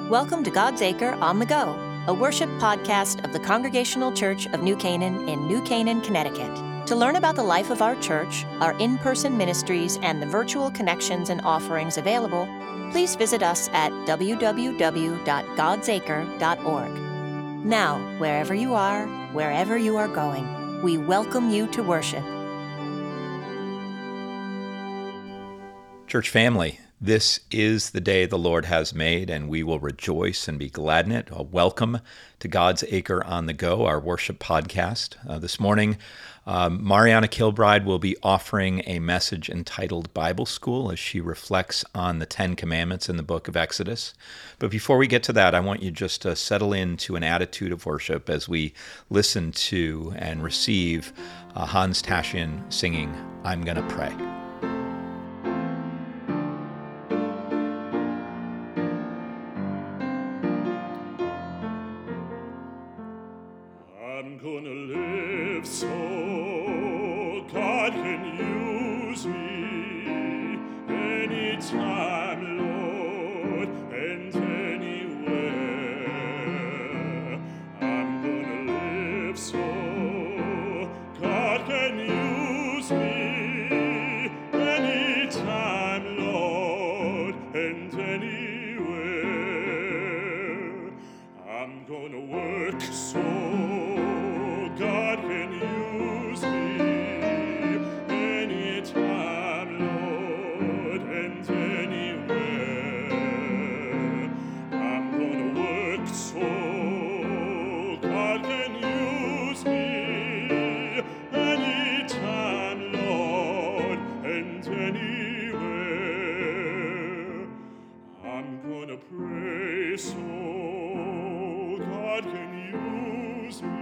Welcome to God's Acre on the Go, a worship podcast of the Congregational Church of New Canaan in New Canaan, Connecticut. To learn about the life of our church, our in-person ministries, and the virtual connections and offerings available, please visit us at www.godsacre.org. Now, wherever you are going, we welcome you to worship. Church family, this is the day the Lord has made, and we will rejoice and be glad in it. Welcome to God's Acre on the Go, our worship podcast. This morning, Mariana Kilbride will be offering a message entitled Bible School as she reflects on the Ten Commandments in the book of Exodus. But before we get to that, I want you just to settle into an attitude of worship as we listen to and receive Hans Tashian singing, I'm Gonna Pray. I'm gonna live so God can use me anytime, Lord, and anywhere. I'm gonna live so God can use me anytime, Lord, and anywhere. I'm gonna work so God can use me anytime, Lord, and anywhere. I'm gonna work so God can use me anytime, Lord, and anywhere. I'm gonna pray so God can use me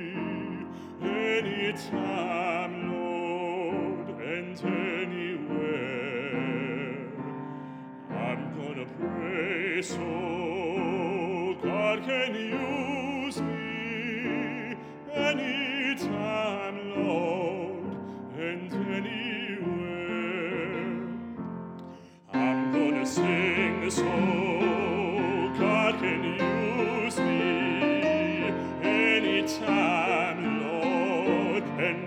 anytime, Lord, and anywhere. I'm gonna pray so God can use me anytime, Lord, and anywhere. I'm gonna sing so God can use me anytime, Lord, and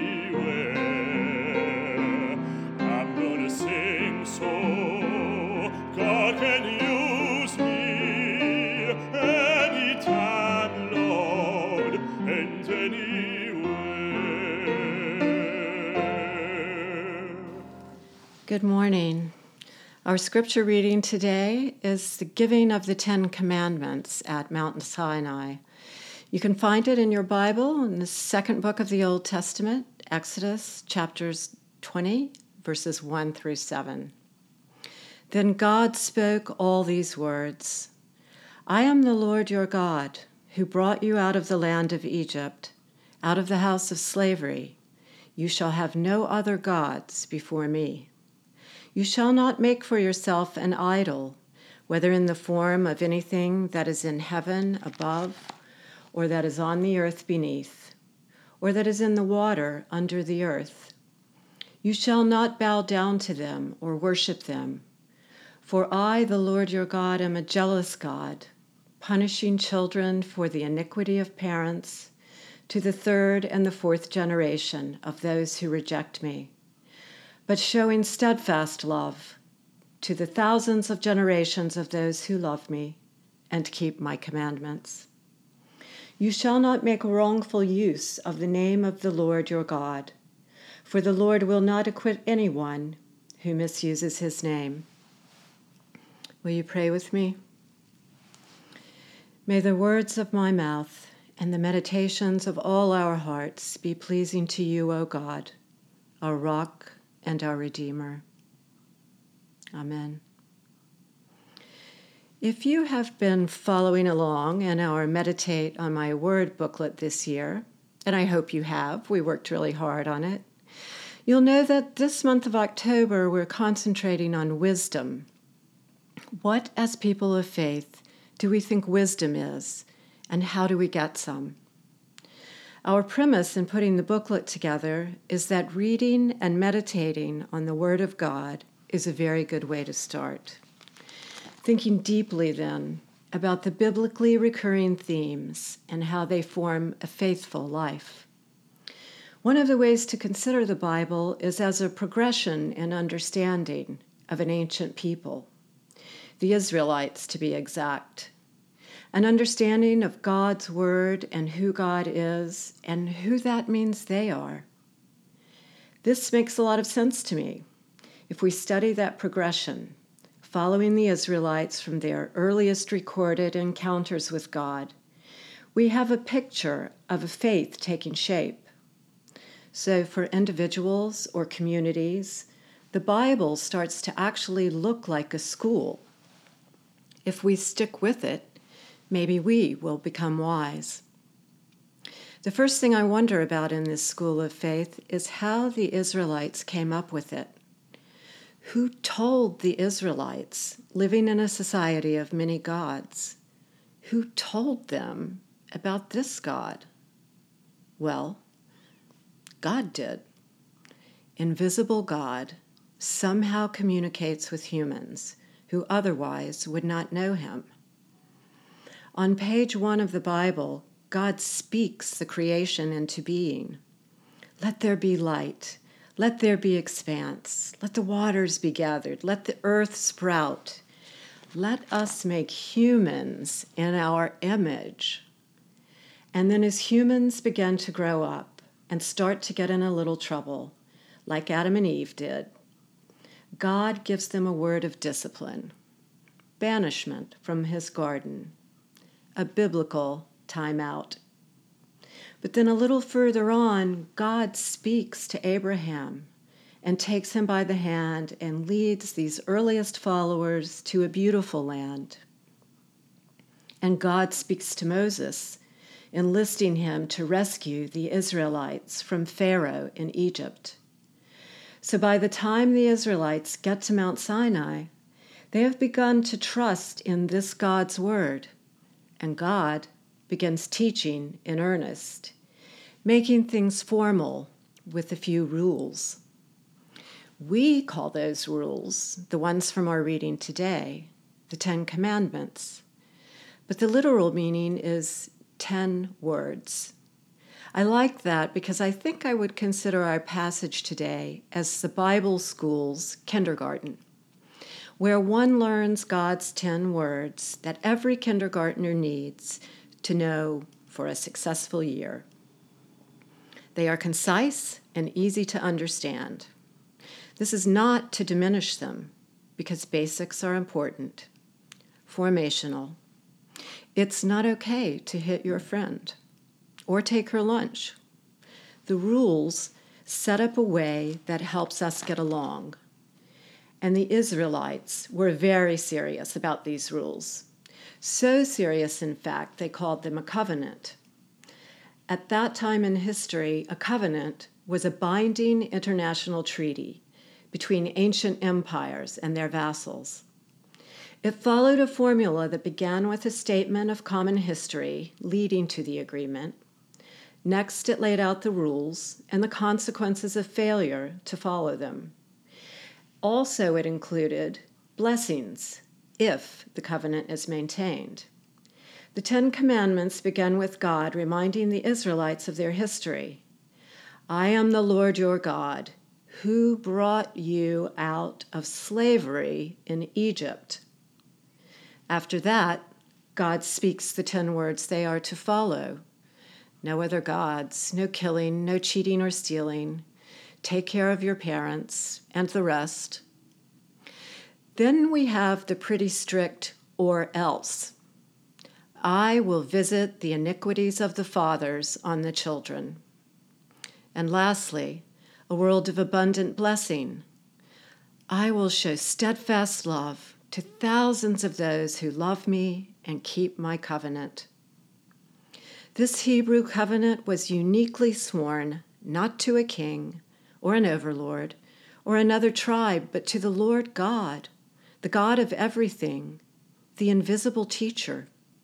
anywhere. I'm gonna sing so God can use me anytime, Lord, and anywhere. Good morning. Our scripture reading today is the giving of the Ten Commandments at Mount Sinai. You can find it in your Bible in the second book of the Old Testament, Exodus chapters 20, verses 1 through 7. Then God spoke all these words, I am the Lord your God, who brought you out of the land of Egypt, out of the house of slavery. You shall have no other gods before me. You shall not make for yourself an idol, whether in the form of anything that is in heaven above, or that is on the earth beneath, or that is in the water under the earth. You shall not bow down to them or worship them. For I, the Lord your God, am a jealous God, punishing children for the iniquity of parents to the third and the fourth generation of those who reject me, but showing steadfast love to the thousands of generations of those who love me and keep my commandments. You shall not make wrongful use of the name of the Lord your God, for the Lord will not acquit anyone who misuses his name. Will you pray with me? May the words of my mouth and the meditations of all our hearts be pleasing to you, O God, our rock and our Redeemer. Amen. If you have been following along in our Meditate on My Word booklet this year, and I hope you have, we worked really hard on it, you'll know that this month of October we're concentrating on wisdom. What, as people of faith, do we think wisdom is, and how do we get some? Our premise in putting the booklet together is that reading and meditating on the Word of God is a very good way to start. Thinking deeply, then, about the biblically recurring themes and how they form a faithful life. One of the ways to consider the Bible is as a progression in understanding of an ancient people, the Israelites to be exact, an understanding of God's word and who God is and who that means they are. This makes a lot of sense to me. If we study that progression, following the Israelites from their earliest recorded encounters with God, we have a picture of a faith taking shape. So for individuals or communities, the Bible starts to actually look like a school. If we stick with it, maybe we will become wise. The first thing I wonder about in this school of faith is how the Israelites came up with it. Who told the Israelites, living in a society of many gods, who told them about this God? Well, God did. Invisible God somehow communicates with humans who otherwise would not know him. On page 1 of the Bible, God speaks the creation into being. Let there be light. Let there be expanse. Let the waters be gathered. Let the earth sprout. Let us make humans in our image. And then as humans begin to grow up and start to get in a little trouble, like Adam and Eve did, God gives them a word of discipline, banishment from his garden, a biblical timeout. But then a little further on, God speaks to Abraham and takes him by the hand and leads these earliest followers to a beautiful land. And God speaks to Moses, enlisting him to rescue the Israelites from Pharaoh in Egypt. So by the time the Israelites get to Mount Sinai, they have begun to trust in this God's word, and God begins teaching in earnest, making things formal with a few rules. We call those rules, the ones from our reading today, the 10 Commandments. But the literal meaning is 10 words. I like that because I think I would consider our passage today as the Bible school's kindergarten, where one learns God's 10 words that every kindergartner needs to know for a successful year. They are concise and easy to understand. This is not to diminish them, because basics are important. Formational. It's not okay to hit your friend or take her lunch. The rules set up a way that helps us get along. And the Israelites were very serious about these rules. So serious, in fact, they called them a covenant. At that time in history, a covenant was a binding international treaty between ancient empires and their vassals. It followed a formula that began with a statement of common history leading to the agreement. Next, it laid out the rules and the consequences of failure to follow them. Also, it included blessings if the covenant is maintained. The 10 Commandments began with God reminding the Israelites of their history. I am the Lord your God, who brought you out of slavery in Egypt. After that, God speaks the 10 words they are to follow. No other gods, no killing, no cheating or stealing. Take care of your parents, and the rest. Then we have the pretty strict or else. I will visit the iniquities of the fathers on the children. And lastly, a world of abundant blessing. I will show steadfast love to thousands of those who love me and keep my covenant. This Hebrew covenant was uniquely sworn not to a king or an overlord or another tribe, but to the Lord God, the God of everything, the invisible teacher.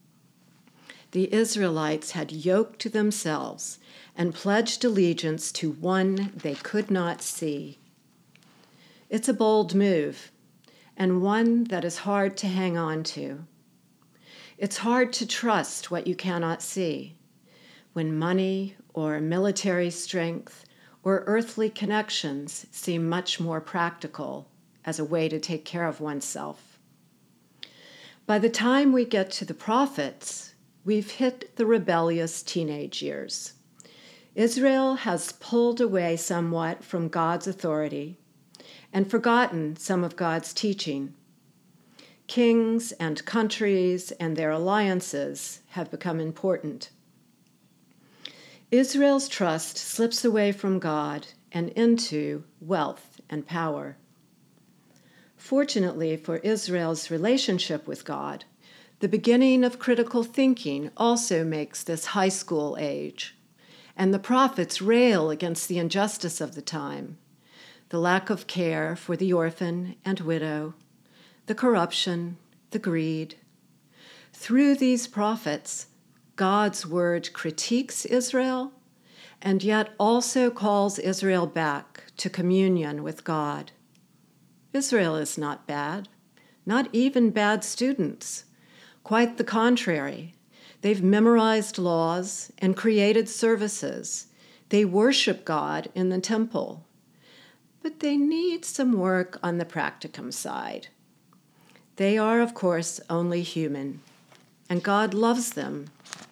The Israelites had yoked themselves and pledged allegiance to one they could not see. It's a bold move, and one that is hard to hang on to. It's hard to trust what you cannot see. When money or military strength or earthly connections seem much more practical as a way to take care of oneself. By the time we get to the prophets, we've hit the rebellious teenage years. Israel has pulled away somewhat from God's authority and forgotten some of God's teaching. Kings and countries and their alliances have become important. Israel's trust slips away from God and into wealth and power. Fortunately for Israel's relationship with God, the beginning of critical thinking also makes this high school age, and the prophets rail against the injustice of the time, the lack of care for the orphan and widow, the corruption, the greed. Through these prophets, God's word critiques Israel and yet also calls Israel back to communion with God. Israel is not bad, not even bad students. Quite the contrary. They've memorized laws and created services. They worship God in the temple. But they need some work on the practicum side. They are, of course, only human, and God loves them.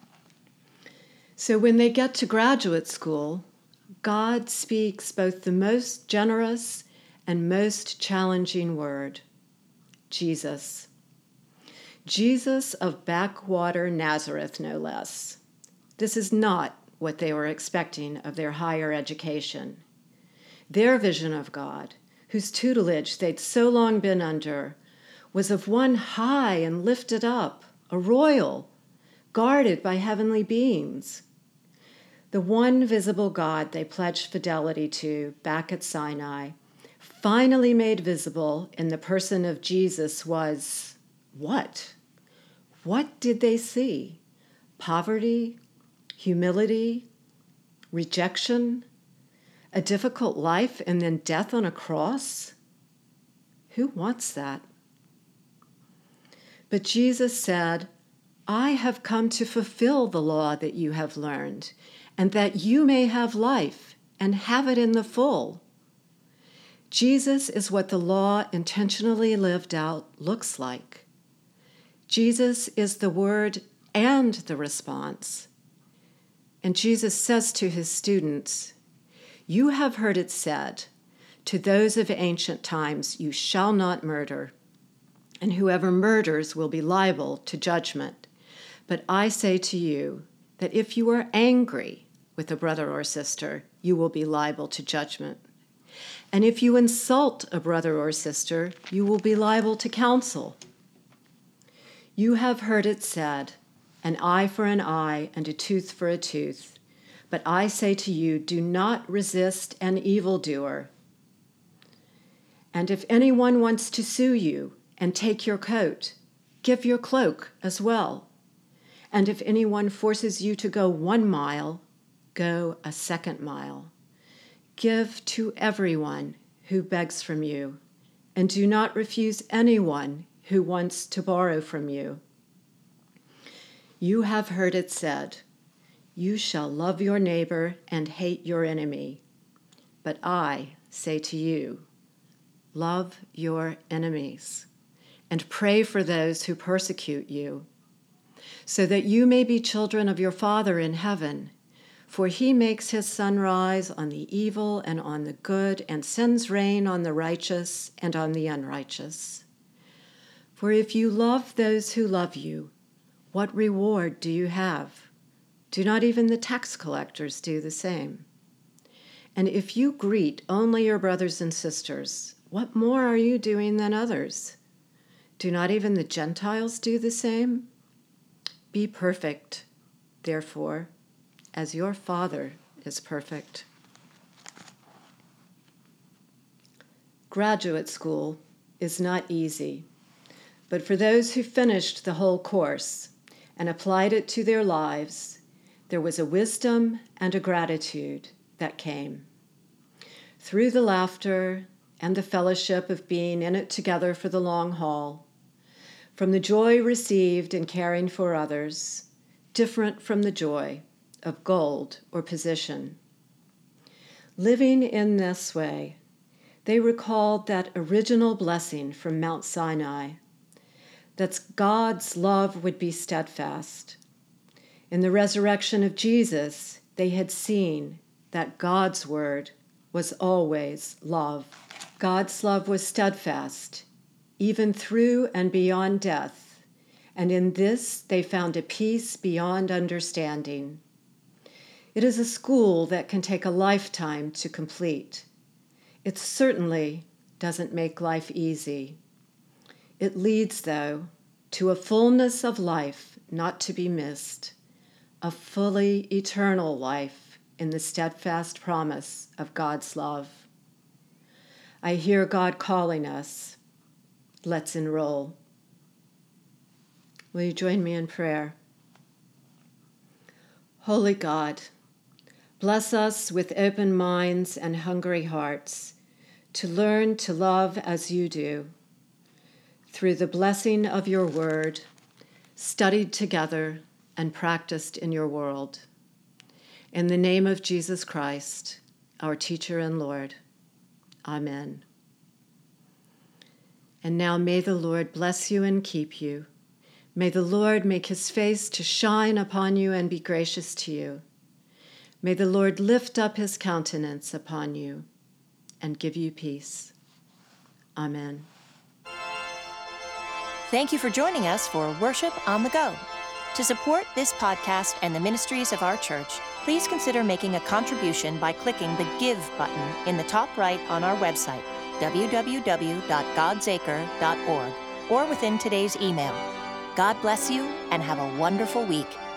So when they get to graduate school, God speaks both the most generous and most challenging word, Jesus. Jesus of backwater Nazareth, no less. This is not what they were expecting of their higher education. Their vision of God, whose tutelage they'd so long been under, was of one high and lifted up, a royal, guarded by heavenly beings. The one visible God they pledged fidelity to back at Sinai, finally made visible in the person of Jesus, was what? What did they see? Poverty, humility, rejection, a difficult life, and then death on a cross? Who wants that? But Jesus said, I have come to fulfill the law that you have learned, and that you may have life and have it in the full. Jesus is what the law intentionally lived out looks like. Jesus is the word and the response. And Jesus says to his students, you have heard it said, to those of ancient times, you shall not murder, and whoever murders will be liable to judgment. But I say to you that if you are angry with a brother or sister, you will be liable to judgment. And if you insult a brother or sister, you will be liable to counsel. You have heard it said, an eye for an eye and a tooth for a tooth. But I say to you, do not resist an evildoer. And if anyone wants to sue you and take your coat, give your cloak as well. And if anyone forces you to go 1 mile, go a 2nd mile. Give to everyone who begs from you, and do not refuse anyone who wants to borrow from you. You have heard it said, you shall love your neighbor and hate your enemy. But I say to you, love your enemies, and pray for those who persecute you, so that you may be children of your Father in heaven. For he makes his sun rise on the evil and on the good, and sends rain on the righteous and on the unrighteous. For if you love those who love you, what reward do you have? Do not even the tax collectors do the same? And if you greet only your brothers and sisters, what more are you doing than others? Do not even the Gentiles do the same? Be perfect, therefore, as your Father is perfect. Graduate school is not easy, but for those who finished the whole course and applied it to their lives, there was a wisdom and a gratitude that came. Through the laughter and the fellowship of being in it together for the long haul, from the joy received in caring for others, different from the joy of gold or position. Living in this way, they recalled that original blessing from Mount Sinai, that God's love would be steadfast. In the resurrection of Jesus, they had seen that God's word was always love. God's love was steadfast, even through and beyond death, and in this they found a peace beyond understanding. It is a school that can take a lifetime to complete. It certainly doesn't make life easy. It leads, though, to a fullness of life not to be missed, a fully eternal life in the steadfast promise of God's love. I hear God calling us. Let's enroll. Will you join me in prayer? Holy God, bless us with open minds and hungry hearts to learn to love as you do, through the blessing of your word, studied together and practiced in your world. In the name of Jesus Christ, our teacher and Lord. Amen. And now may the Lord bless you and keep you. May the Lord make his face to shine upon you and be gracious to you. May the Lord lift up his countenance upon you and give you peace. Amen. Thank you for joining us for Worship on the Go. To support this podcast and the ministries of our church, please consider making a contribution by clicking the Give button in the top right on our website, www.godsacre.org, or within today's email. God bless you and have a wonderful week.